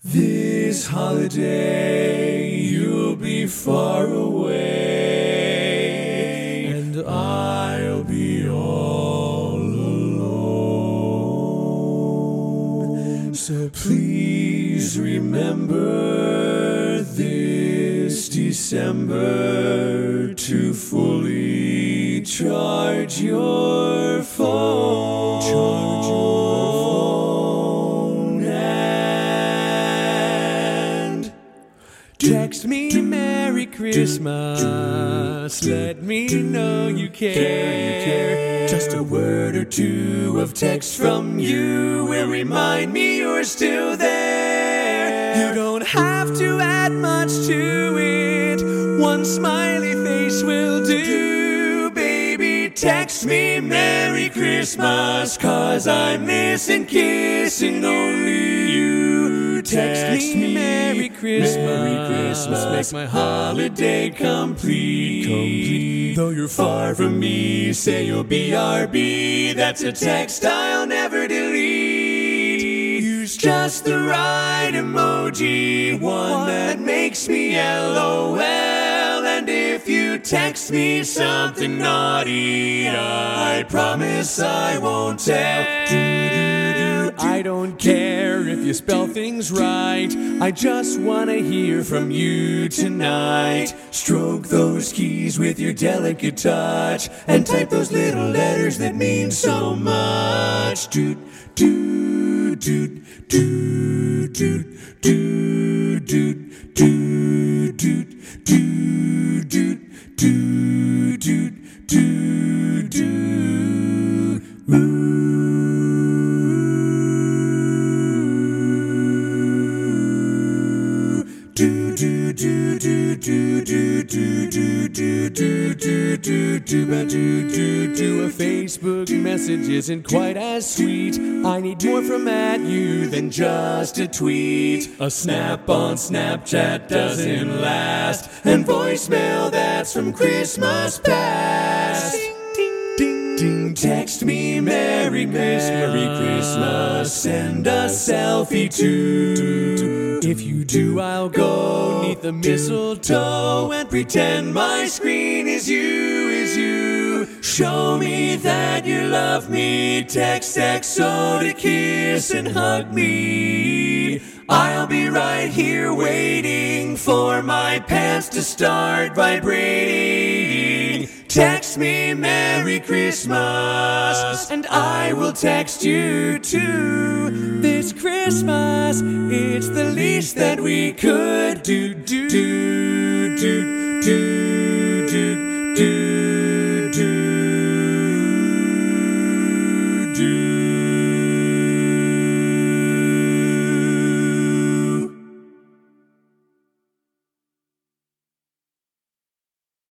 This holiday you'll be far away, and I'll be all alone. So please remember this December to fully charge your phone. Charge your phone and text me Merry Christmas. Let me know you care. Just a word or two of text from you will remind me you're still there. You don't have to add much to it. One smiley face will do. Baby, text me Merry Christmas, 'cause I'm missing kissing only you. Text me Merry Christmas, make my holiday complete. Though you're far from me, say you'll be RB. That's a text I'll never delete. Use just the right emoji, one that makes me LOL. And if you text me something naughty, I promise I won't tell. I don't care if you spell things right. I just want to hear from you tonight. Stroke those keys with your delicate touch and type those little letters that mean so much. Doot, doot, doot, doot, doot, doot, doot, doot, doot, doot, doot, doot, doot, doot, doot. A Facebook message isn't quite as sweet. I need more from at you than just a tweet. A snap on Snapchat doesn't last, and voicemail that's from Christmas past. Ding, ding, ding. Text me Merry Christmas, send a selfie too. If you do, I'll go neath the mistletoe and pretend my screen is you. Show me that you love me. Text XO to kiss and hug me. I'll be right here waiting for my pants to start vibrating. Text me Merry Christmas, and I will text you too. This Christmas, it's the least that we could do.